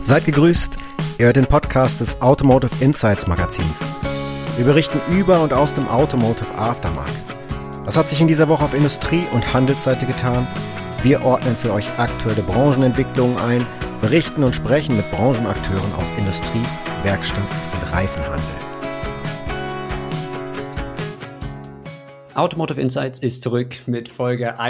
Seid gegrüßt, ihr hört den Podcast des Automotive Insights Magazins. Wir berichten über und aus dem Automotive Aftermarket. Was hat sich in dieser Woche auf Industrie- und Handelsseite getan? Wir ordnen für euch aktuelle Branchenentwicklungen ein, berichten und sprechen mit Branchenakteuren aus Industrie, Werkstatt und Reifenhandel. Automotive Insights ist zurück mit Folge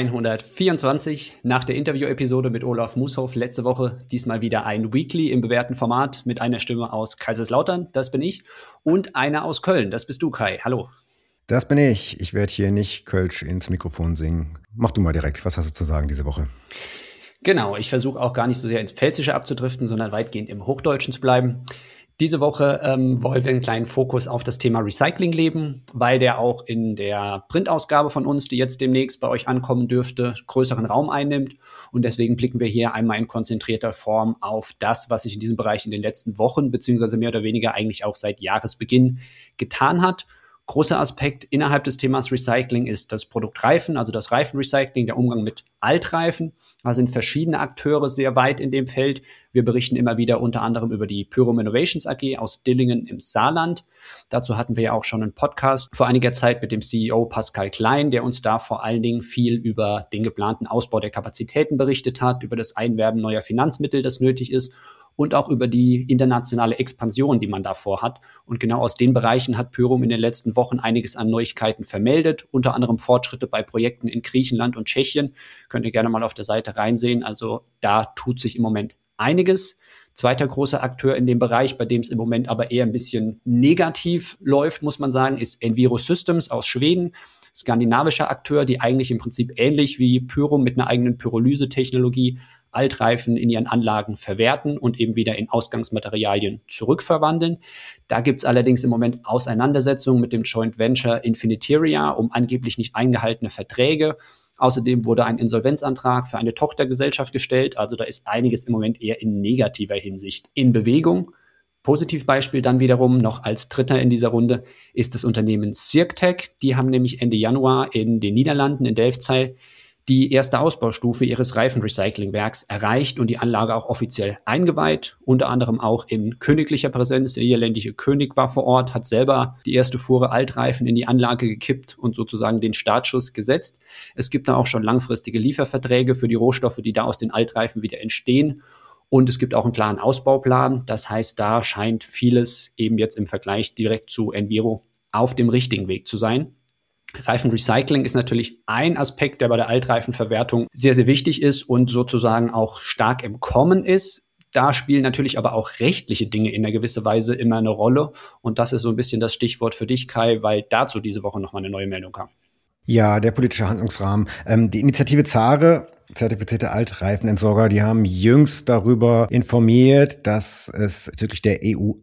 124. Nach der Interview-Episode mit Olaf Mushoff letzte Woche diesmal wieder ein Weekly im bewährten Format mit einer Stimme aus Kaiserslautern, das bin ich, und einer aus Köln, das bist du, Kai. Hallo. Das bin ich. Ich werde hier nicht Kölsch ins Mikrofon singen. Mach du mal direkt. Was hast du zu sagen diese Woche? Genau, ich versuche auch gar nicht so sehr ins Pfälzische abzudriften, sondern weitgehend im Hochdeutschen zu bleiben. Diese Woche wollen wir einen kleinen Fokus auf das Thema Recycling legen, weil der auch in der Printausgabe von uns, die jetzt demnächst bei euch ankommen dürfte, größeren Raum einnimmt. Und deswegen blicken wir hier einmal in konzentrierter Form auf das, was sich in diesem Bereich in den letzten Wochen beziehungsweise mehr oder weniger eigentlich auch seit Jahresbeginn getan hat. Großer Aspekt innerhalb des Themas Recycling ist das Produkt Reifen, also das Reifenrecycling, der Umgang mit Altreifen. Da sind verschiedene Akteure sehr weit in dem Feld. Wir berichten immer wieder unter anderem über die Pyrum Innovations AG aus Dillingen im Saarland. Dazu hatten wir ja auch schon einen Podcast vor einiger Zeit mit dem CEO Pascal Klein, der uns da vor allen Dingen viel über den geplanten Ausbau der Kapazitäten berichtet hat, über das Einwerben neuer Finanzmittel, das nötig ist, und auch über die internationale Expansion, die man da vorhat. Und genau aus den Bereichen hat Pyrum in den letzten Wochen einiges an Neuigkeiten vermeldet, unter anderem Fortschritte bei Projekten in Griechenland und Tschechien. Könnt ihr gerne mal auf der Seite reinsehen. Also da tut sich im Moment einiges. Zweiter großer Akteur in dem Bereich, bei dem es im Moment aber eher ein bisschen negativ läuft, muss man sagen, ist Enviro Systems aus Schweden. Skandinavischer Akteur, die eigentlich im Prinzip ähnlich wie Pyrum mit einer eigenen Pyrolyse-Technologie Altreifen in ihren Anlagen verwerten und eben wieder in Ausgangsmaterialien zurückverwandeln. Da gibt es allerdings im Moment Auseinandersetzungen mit dem Joint Venture Infiniteria um angeblich nicht eingehaltene Verträge. Außerdem wurde ein Insolvenzantrag für eine Tochtergesellschaft gestellt. Also da ist einiges im Moment eher in negativer Hinsicht in Bewegung. Positivbeispiel dann wiederum noch als dritter in dieser Runde ist das Unternehmen Circtec. Die haben nämlich Ende Januar in den Niederlanden, in Delfzijl, die erste Ausbaustufe ihres Reifenrecyclingwerks erreicht und die Anlage auch offiziell eingeweiht, unter anderem auch in königlicher Präsenz. Der niederländische König war vor Ort, hat selber die erste Fuhre Altreifen in die Anlage gekippt und sozusagen den Startschuss gesetzt. Es gibt da auch schon langfristige Lieferverträge für die Rohstoffe, die da aus den Altreifen wieder entstehen. Und es gibt auch einen klaren Ausbauplan. Das heißt, da scheint vieles eben jetzt im Vergleich direkt zu Enviro auf dem richtigen Weg zu sein. Reifenrecycling ist natürlich ein Aspekt, der bei der Altreifenverwertung sehr, sehr wichtig ist und sozusagen auch stark im Kommen ist. Da spielen natürlich aber auch rechtliche Dinge in einer gewissen Weise immer eine Rolle. Und das ist so ein bisschen das Stichwort für dich, Kai, weil dazu diese Woche nochmal eine neue Meldung kam. Ja, der politische Handlungsrahmen. Die Initiative ZARE, zertifizierte Altreifenentsorger, die haben jüngst darüber informiert, dass es bezüglich der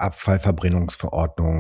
EU-Abfallverbrennungsverordnung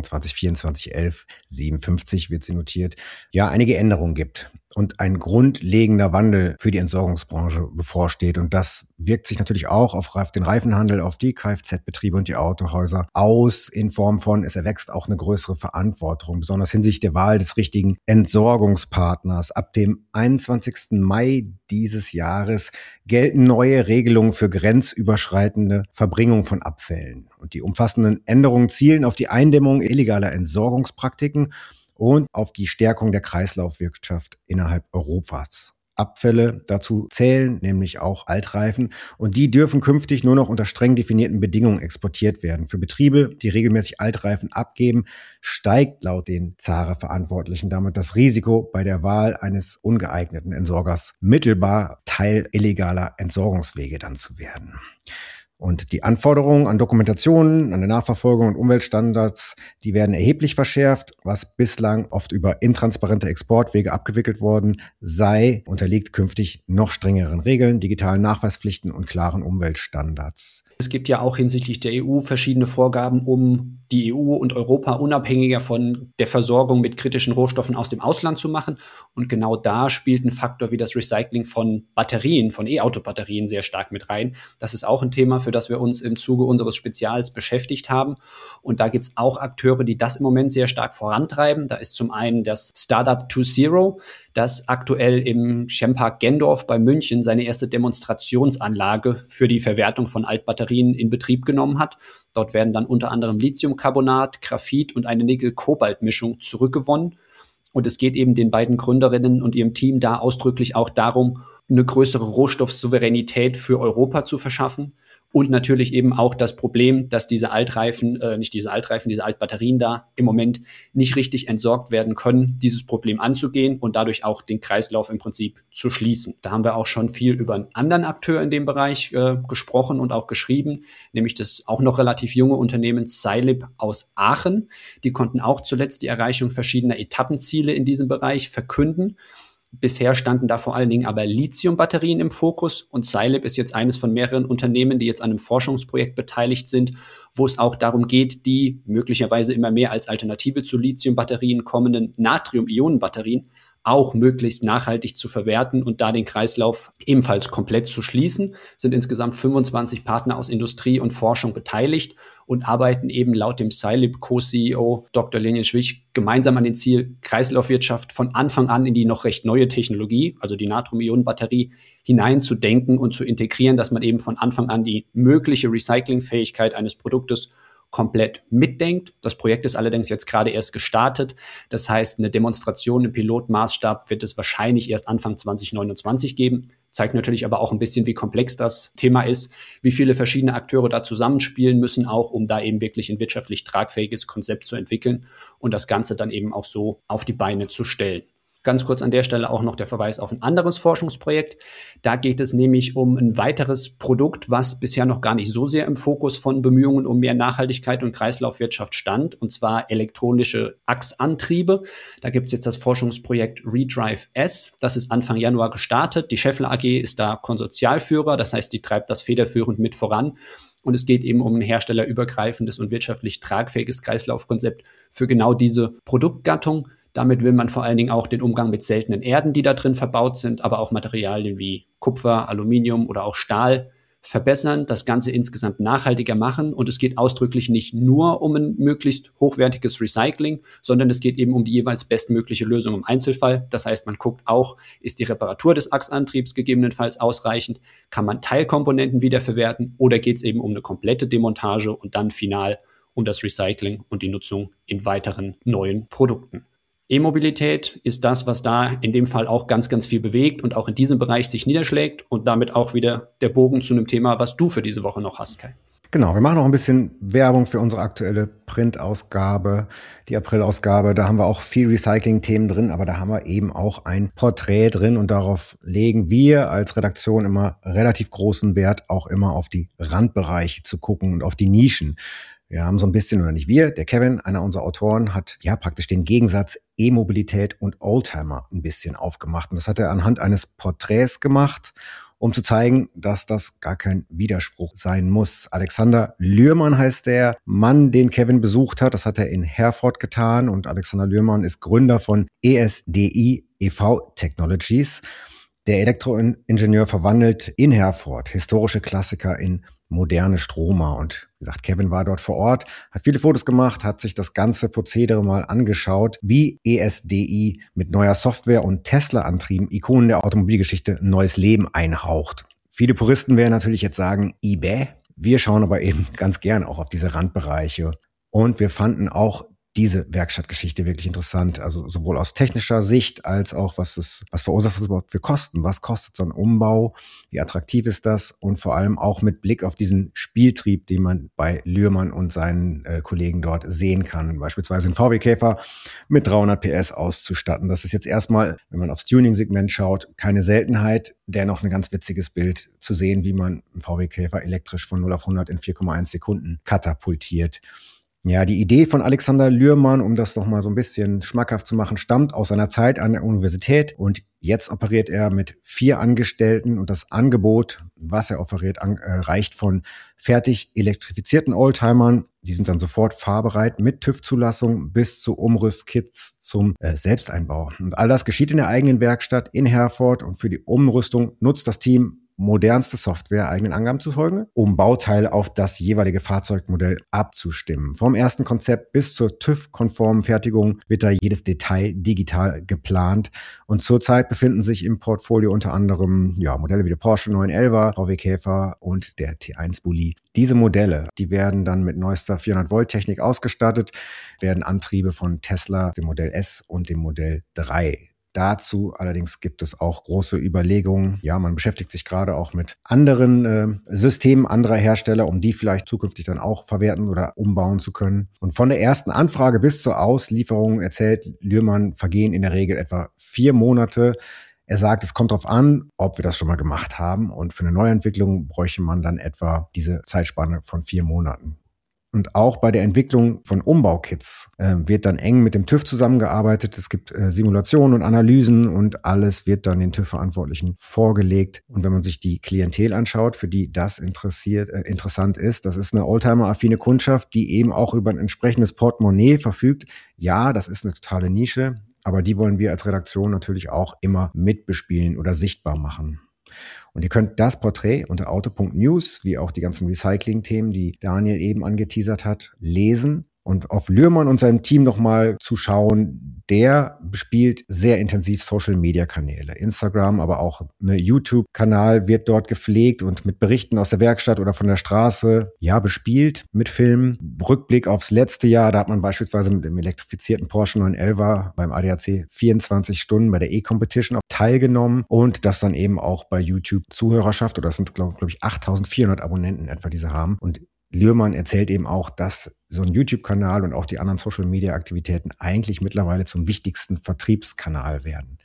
2024/1157 wird sie notiert, ja einige Änderungen gibt und ein grundlegender Wandel für die Entsorgungsbranche bevorsteht. Und das wirkt sich natürlich auch auf den Reifenhandel, auf die Kfz-Betriebe und die Autohäuser aus, in Form von, es erwächst auch eine größere Verantwortung, besonders hinsichtlich der Wahl des richtigen Entsorgungspartners. Ab dem 21. Mai dieses Jahres gelten neue Regelungen für grenzüberschreitende Verbringung von Abfällen. Und die umfassenden Änderungen zielen auf die Eindämmung illegaler Entsorgungspraktiken und auf die Stärkung der Kreislaufwirtschaft innerhalb Europas. Abfälle dazu zählen nämlich auch Altreifen und die dürfen künftig nur noch unter streng definierten Bedingungen exportiert werden. Für Betriebe, die regelmäßig Altreifen abgeben, steigt laut den ZARE-Verantwortlichen damit das Risiko, bei der Wahl eines ungeeigneten Entsorgers mittelbar Teil illegaler Entsorgungswege dann zu werden. Und die Anforderungen an Dokumentationen, an der Nachverfolgung und Umweltstandards, die werden erheblich verschärft. Was bislang oft über intransparente Exportwege abgewickelt worden sei, unterliegt künftig noch strengeren Regeln, digitalen Nachweispflichten und klaren Umweltstandards. Es gibt ja auch hinsichtlich der EU verschiedene Vorgaben, um die EU und Europa unabhängiger von der Versorgung mit kritischen Rohstoffen aus dem Ausland zu machen. Und genau da spielt ein Faktor wie das Recycling von Batterien, von E-Auto-Batterien sehr stark mit rein. Das ist auch ein Thema, für das wir uns im Zuge unseres Spezials beschäftigt haben. Und da gibt es auch Akteure, die das im Moment sehr stark vorantreiben. Da ist zum einen das Startup 2Zero. das aktuell im Chempark Gendorf bei München seine erste Demonstrationsanlage für die Verwertung von Altbatterien in Betrieb genommen hat. Dort werden dann unter anderem Lithiumcarbonat, Graphit und eine Nickel-Kobalt-Mischung zurückgewonnen. Und es geht eben den beiden Gründerinnen und ihrem Team da ausdrücklich auch darum, eine größere Rohstoffsouveränität für Europa zu verschaffen. Und natürlich eben auch das Problem, dass diese diese Altbatterien da im Moment nicht richtig entsorgt werden können, dieses Problem anzugehen und dadurch auch den Kreislauf im Prinzip zu schließen. Da haben wir auch schon viel über einen anderen Akteur in dem Bereich gesprochen und auch geschrieben, nämlich das auch noch relativ junge Unternehmen Scilib aus Aachen. Die konnten auch zuletzt die Erreichung verschiedener Etappenziele in diesem Bereich verkünden. Bisher standen da vor allen Dingen aber Lithium-Batterien im Fokus und Scilib ist jetzt eines von mehreren Unternehmen, die jetzt an einem Forschungsprojekt beteiligt sind, wo es auch darum geht, die möglicherweise immer mehr als Alternative zu Lithium-Batterien kommenden Natrium-Ionen-Batterien auch möglichst nachhaltig zu verwerten und da den Kreislauf ebenfalls komplett zu schließen. Sind insgesamt 25 Partner aus Industrie und Forschung beteiligt und arbeiten eben laut dem Scilib Co-CEO Dr. Lenin Schwich gemeinsam an dem Ziel, Kreislaufwirtschaft von Anfang an in die noch recht neue Technologie, also die Natrium-Ionen-Batterie, hineinzudenken und zu integrieren, dass man eben von Anfang an die mögliche Recyclingfähigkeit eines Produktes komplett mitdenkt. Das Projekt ist allerdings jetzt gerade erst gestartet. Das heißt, eine Demonstration im Pilotmaßstab wird es wahrscheinlich erst Anfang 2029 geben. Zeigt natürlich aber auch ein bisschen, wie komplex das Thema ist, wie viele verschiedene Akteure da zusammenspielen müssen, auch um da eben wirklich ein wirtschaftlich tragfähiges Konzept zu entwickeln und das Ganze dann eben auch so auf die Beine zu stellen. Ganz kurz an der Stelle auch noch der Verweis auf ein anderes Forschungsprojekt. Da geht es nämlich um ein weiteres Produkt, was bisher noch gar nicht so sehr im Fokus von Bemühungen um mehr Nachhaltigkeit und Kreislaufwirtschaft stand, und zwar elektronische Achsantriebe. Da gibt es jetzt das Forschungsprojekt Redrive S. Das ist Anfang Januar gestartet. Die Schaeffler AG ist da Konsortialführer, das heißt, die treibt das federführend mit voran. Und es geht eben um ein herstellerübergreifendes und wirtschaftlich tragfähiges Kreislaufkonzept für genau diese Produktgattung. Damit will man vor allen Dingen auch den Umgang mit seltenen Erden, die da drin verbaut sind, aber auch Materialien wie Kupfer, Aluminium oder auch Stahl verbessern, das Ganze insgesamt nachhaltiger machen. Und es geht ausdrücklich nicht nur um ein möglichst hochwertiges Recycling, sondern es geht eben um die jeweils bestmögliche Lösung im Einzelfall. Das heißt, man guckt auch, ist die Reparatur des Achsantriebs gegebenenfalls ausreichend? Kann man Teilkomponenten wiederverwerten? Oder geht es eben um eine komplette Demontage und dann final um das Recycling und die Nutzung in weiteren neuen Produkten? E-Mobilität ist das, was da in dem Fall auch ganz, ganz viel bewegt und auch in diesem Bereich sich niederschlägt und damit auch wieder der Bogen zu einem Thema, was du für diese Woche noch hast, Kai. Genau, wir machen noch ein bisschen Werbung für unsere aktuelle Printausgabe, die Aprilausgabe. Da haben wir auch viel Recycling-Themen drin, aber da haben wir eben auch ein Porträt drin und darauf legen wir als Redaktion immer relativ großen Wert, auch immer auf die Randbereiche zu gucken und auf die Nischen. Wir haben so ein bisschen, oder nicht wir, der Kevin, einer unserer Autoren, hat ja praktisch den Gegensatz E-Mobilität und Oldtimer ein bisschen aufgemacht. Und das hat er anhand eines Porträts gemacht, um zu zeigen, dass das gar kein Widerspruch sein muss. Alexander Lührmann heißt der Mann, den Kevin besucht hat. Das hat er in Herford getan. Und Alexander Lührmann ist Gründer von ESDI EV Technologies. Der Elektroingenieur verwandelt in Herford historische Klassiker in moderne Stromer. Und wie gesagt, Kevin war dort vor Ort, hat viele Fotos gemacht, hat sich das ganze Prozedere mal angeschaut, wie ESDI mit neuer Software und Tesla-Antrieben Ikonen der Automobilgeschichte neues Leben einhaucht. Viele Puristen werden natürlich jetzt sagen, eBay. Wir schauen aber eben ganz gern auch auf diese Randbereiche. Und wir fanden auch diese Werkstattgeschichte wirklich interessant, also sowohl aus technischer Sicht als auch, was verursacht das überhaupt für Kosten? Was kostet so ein Umbau? Wie attraktiv ist das? Und vor allem auch mit Blick auf diesen Spieltrieb, den man bei Lührmann und seinen Kollegen dort sehen kann. Beispielsweise einen VW-Käfer mit 300 PS auszustatten. Das ist jetzt erstmal, wenn man aufs Tuning-Segment schaut, keine Seltenheit. Dennoch ein ganz witziges Bild zu sehen, wie man einen VW-Käfer elektrisch von 0 auf 100 in 4,1 Sekunden katapultiert. Ja, die Idee von Alexander Lührmann, um das noch mal so ein bisschen schmackhaft zu machen, stammt aus seiner Zeit an der Universität und jetzt operiert er mit 4 Angestellten und das Angebot, was er offeriert, reicht von fertig elektrifizierten Oldtimern, die sind dann sofort fahrbereit mit TÜV-Zulassung bis zu Umrüstkits zum Selbsteinbau. Und all das geschieht in der eigenen Werkstatt in Herford und für die Umrüstung nutzt das Team modernste Software, eigenen Angaben zufolge, um Bauteile auf das jeweilige Fahrzeugmodell abzustimmen. Vom ersten Konzept bis zur TÜV-konformen Fertigung wird da jedes Detail digital geplant. Und zurzeit befinden sich im Portfolio unter anderem Modelle wie der Porsche 911, VW Käfer und der T1 Bulli. Diese Modelle, die werden dann mit neuester 400-Volt-Technik ausgestattet, werden Antriebe von Tesla, dem Modell S und dem Modell 3. Dazu allerdings gibt es auch große Überlegungen. Ja, man beschäftigt sich gerade auch mit anderen Systemen anderer Hersteller, um die vielleicht zukünftig dann auch verwerten oder umbauen zu können. Und von der ersten Anfrage bis zur Auslieferung, erzählt Lührmann, vergehen in der Regel etwa 4 Monate. Er sagt, es kommt darauf an, ob wir das schon mal gemacht haben. Und für eine Neuentwicklung bräuchte man dann etwa diese Zeitspanne von 4 Monaten. Und auch bei der Entwicklung von Umbaukits wird dann eng mit dem TÜV zusammengearbeitet. Es gibt Simulationen und Analysen und alles wird dann den TÜV-Verantwortlichen vorgelegt. Und wenn man sich die Klientel anschaut, für die das interessant ist, das ist eine Oldtimer-affine Kundschaft, die eben auch über ein entsprechendes Portemonnaie verfügt. Ja, das ist eine totale Nische, aber die wollen wir als Redaktion natürlich auch immer mitbespielen oder sichtbar machen. Und ihr könnt das Porträt unter auto.news, wie auch die ganzen Recycling-Themen, die Daniel eben angeteasert hat, lesen und auf Lührmann und seinem Team nochmal zu schauen. Der bespielt sehr intensiv Social-Media-Kanäle. Instagram, aber auch ein YouTube-Kanal wird dort gepflegt und mit Berichten aus der Werkstatt oder von der Straße, bespielt mit Filmen. Rückblick aufs letzte Jahr, da hat man beispielsweise mit dem elektrifizierten Porsche 911 beim ADAC 24 Stunden bei der E-Competition teilgenommen und das dann eben auch bei YouTube Zuhörerschaft, oder das sind glaube ich 8.400 Abonnenten etwa, diese haben. Und Lührmann erzählt eben auch, dass so ein YouTube-Kanal und auch die anderen Social-Media-Aktivitäten eigentlich mittlerweile zum wichtigsten Vertriebskanal werden.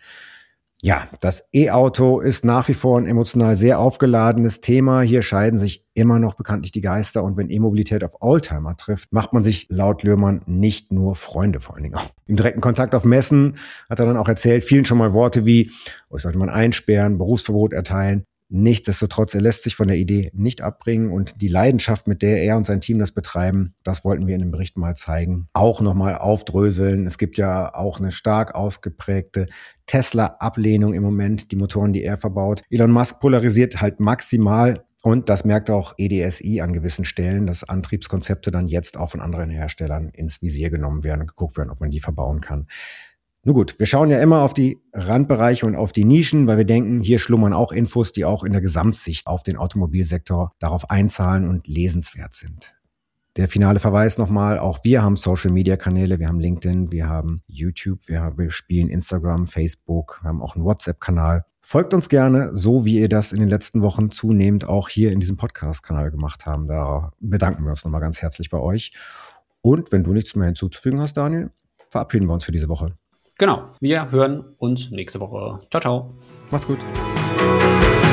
Ja, das E-Auto ist nach wie vor ein emotional sehr aufgeladenes Thema. Hier scheiden sich immer noch bekanntlich die Geister. Und wenn E-Mobilität auf Oldtimer trifft, macht man sich laut Lührmann nicht nur Freunde, vor allen Dingen auch. Im direkten Kontakt auf Messen hat er dann auch erzählt, vielen schon mal Worte wie, euch sollte man einsperren, Berufsverbot erteilen. Nichtsdestotrotz, er lässt sich von der Idee nicht abbringen und die Leidenschaft, mit der er und sein Team das betreiben, das wollten wir in dem Bericht mal zeigen. Auch nochmal aufdröseln. Es gibt ja auch eine stark ausgeprägte Tesla-Ablehnung im Moment, die Motoren, die er verbaut. Elon Musk polarisiert halt maximal. Und das merkt auch EDSI an gewissen Stellen, dass Antriebskonzepte dann jetzt auch von anderen Herstellern ins Visier genommen werden und geguckt werden, ob man die verbauen kann. Nun gut, wir schauen ja immer auf die Randbereiche und auf die Nischen, weil wir denken, hier schlummern auch Infos, die auch in der Gesamtsicht auf den Automobilsektor darauf einzahlen und lesenswert sind. Der finale Verweis nochmal, auch wir haben Social-Media-Kanäle, wir haben LinkedIn, wir haben YouTube, wir spielen Instagram, Facebook, wir haben auch einen WhatsApp-Kanal. Folgt uns gerne, so wie ihr das in den letzten Wochen zunehmend auch hier in diesem Podcast-Kanal gemacht haben. Da bedanken wir uns nochmal ganz herzlich bei euch. Und wenn du nichts mehr hinzuzufügen hast, Daniel, verabschieden wir uns für diese Woche. Genau, wir hören uns nächste Woche. Ciao, ciao. Macht's gut.